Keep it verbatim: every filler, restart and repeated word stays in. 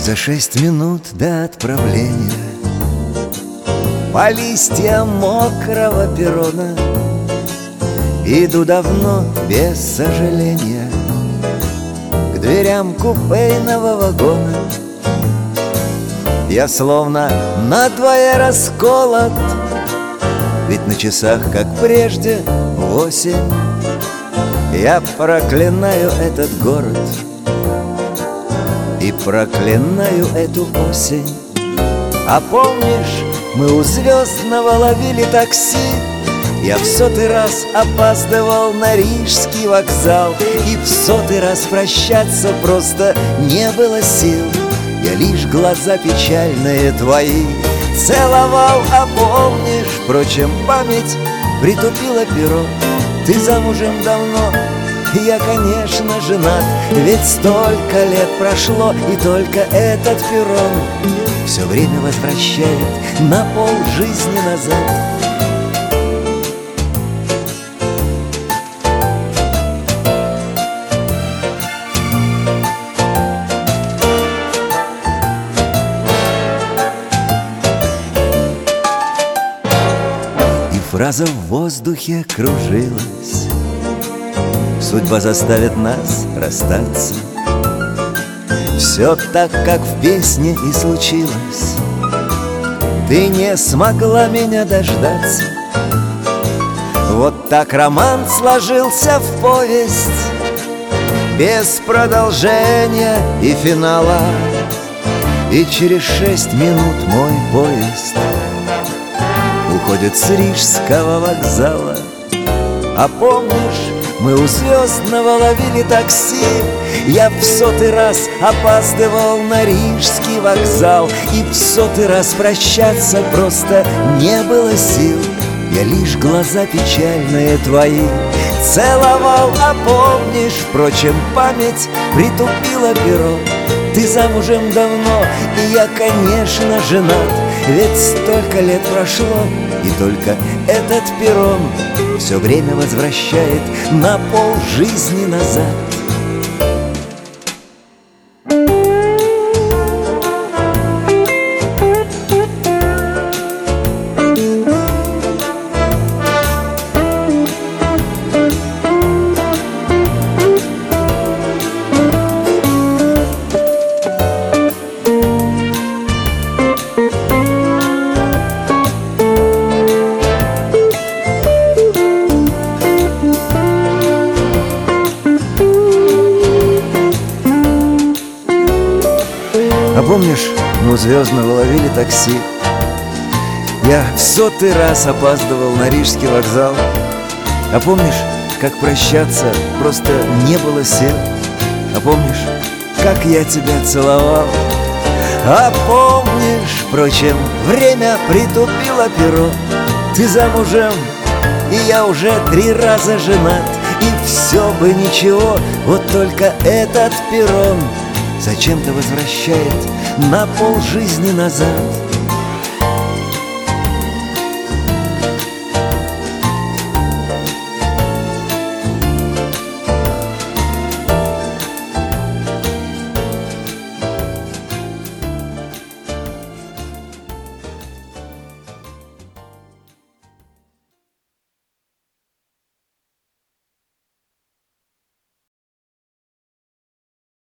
За шесть минут до отправления по листьям мокрого перрона иду давно без сожаления к дверям купейного вагона. Я словно надвое расколот, ведь на часах, как прежде, восемь. Я проклинаю этот город и проклинаю эту осень. А помнишь, мы у Звездного ловили такси? Я в сотый раз опаздывал на Рижский вокзал, и в сотый раз прощаться просто не было сил. Я лишь глаза печальные твои целовал, а помнишь, впрочем, память притупила перо. Ты замужем давно, я, конечно, женат, ведь столько лет прошло, и только этот перрон все время возвращает на полжизни назад. И фраза в воздухе кружилась: судьба заставит нас расстаться. Все так, как в песне и случилось. Ты не смогла меня дождаться. Вот так роман сложился в повесть, без продолжения и финала. И через шесть минут мой поезд уходит с Рижского вокзала. А помнишь, мы у Звездного ловили такси? Я в сотый раз опаздывал на Рижский вокзал, и в сотый раз прощаться просто не было сил. Я лишь глаза печальные твои целовал, а помнишь, впрочем, память притупила перо. Ты замужем давно, и я, конечно, женат, ведь столько лет прошло, и только этот перрон все время возвращает на полжизни назад. А помнишь, мы у Звездного ловили такси? Я в сотый раз опаздывал на Рижский вокзал. А помнишь, как прощаться просто не было сил? А помнишь, как я тебя целовал? А помнишь, впрочем, время притупило перо. Ты замужем, и я уже три раза женат. И все бы ничего, вот только этот перрон зачем-то возвращает на полжизни назад.